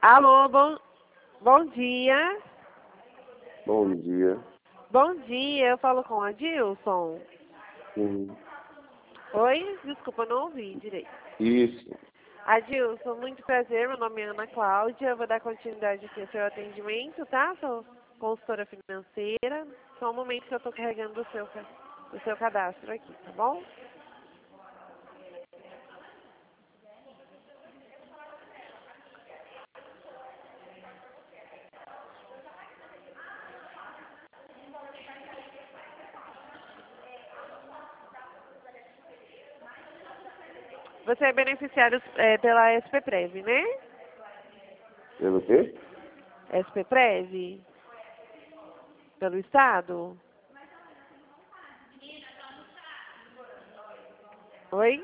Alô, bom dia. Bom dia. Bom dia, eu falo com a Dilson. Sim. Oi? Desculpa, não ouvi direito. Isso. Adilson, muito prazer, meu nome é Ana Cláudia, eu vou dar continuidade aqui ao seu atendimento, tá? Sou consultora financeira, só um momento que eu estou carregando o seu cadastro aqui, tá bom? Você é beneficiário pela SPPrev, né? Pelo quê? SPPrev? Pelo Estado? Oi?